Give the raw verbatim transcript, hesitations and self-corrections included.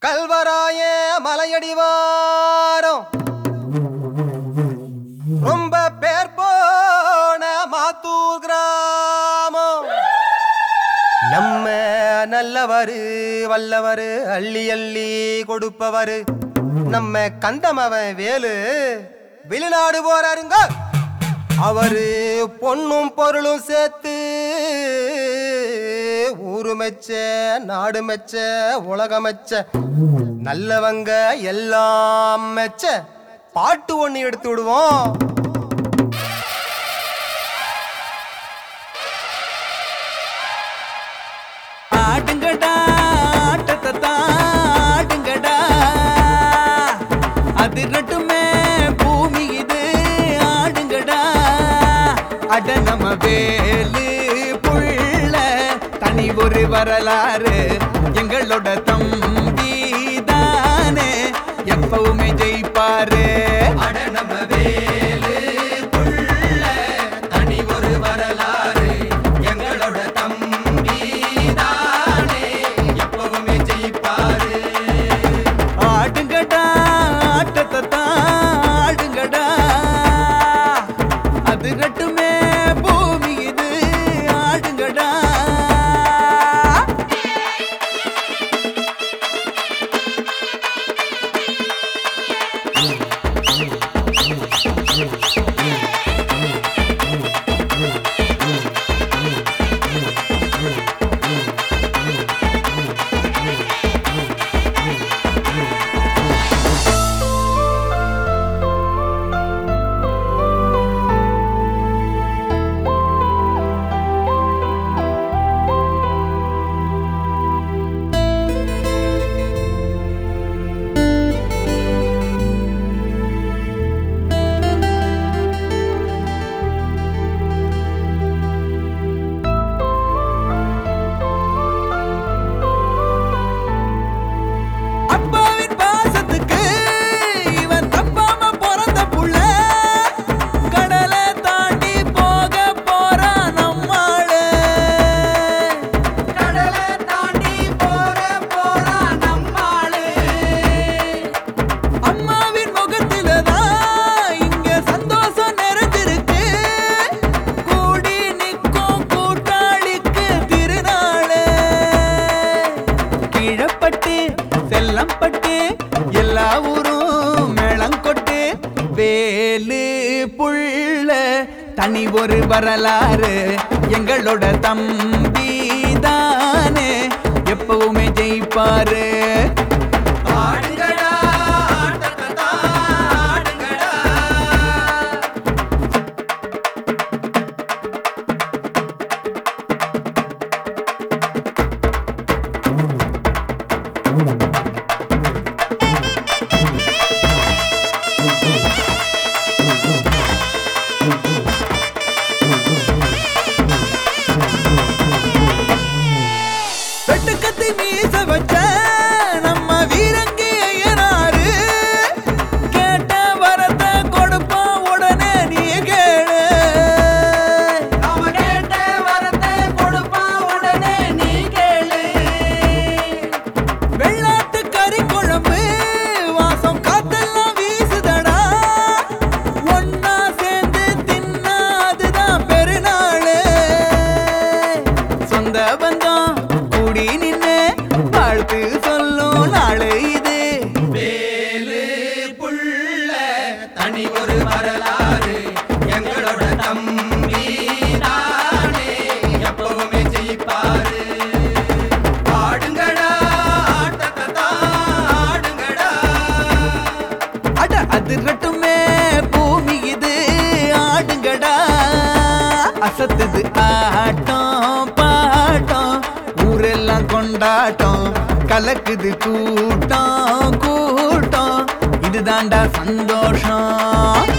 கல்வராய மலையடிவாரம் ரொம்ப பேர் போன மாத்தூர் கிராமம். நம்ம நல்லவரு வல்லவரு அள்ளி அள்ளி கொடுப்பவரு நம்ம கந்தமவன் வேலு வெளிநாடு போறாருங்க. அவரு பொண்ணும் பொருளும் சேர்த்து ஊரு மெச்ச நாடு மெச்ச உலகம் மெச்ச நல்லவங்க எல்லாம் மெச்ச பாட்டு ஒண்ணு எடுத்து விடுவோம். ஆடுங்கடா ஆட்டத்தை தாடுங்கடா, அதிரட்டுமே பூமி இது ஆடுங்கடா. அட நம்ம வேலு புள்ள தனி ஒரு வரலாறு, எங்களோட தம்பி தானே எப்பவுமே ஜெயிப்பாரு. அட நம்ம வேலு புள்ள தனி ஒரு வரலாறு, எங்களோட தம்பி தானே எப்பவுமே ஜெயிப்பாரு. ஆடுங்கடா ஆட்டத்தை தாடுங்கடா, அது ரட்டுமே பூமி இது ஆடுங்கடா. செல்லம்பட்டு எல்லா ஊரும் மேளங்கொட்டு, வேலு புள்ள தனி ஒரு வரலாறு, எங்களோட தம்பி தானே எப்பவுமே ஜெயிப்பாரு. வெட்டுக்கத்தி மீச வச்ச நம்ம வீரங்கி ஐயனாரு, கேட்ட வரத்தை கொடுப்பா உடனே நீ கேளு. அவ கேட்ட வரத்தை கொடுப்பா உடனே நீ கேளு. வெள்ளாட்டு கறி குழம்பு வாசம் காத்தெல்லாம் வீசுதடா, ஒன்னா சேர்ந்து தின்னா அதுதான் பெருநாளு. சொந்த பந்தம் கூடி நின்னு வாழ்த்து சொல்லும் நாளு இது. வேலு புள்ள தனி ஒரு வரலாறு, எங்களோட தம்பி தானே எப்பவுமே ஜெயிப்பாரு. ஆடுங்கடா ஆட்டத்தை தாடுங்கடா, அட அது ரட்டுமே பூமி இது ஆடுங்கடா. அசத்துது ஆட்டம் பாட்டம் ஊரெல்லாம் கொண்டாட்டம், கலக்குது கூட்டம் கூட்டம், இதுதாண்டா சந்தோஷம்.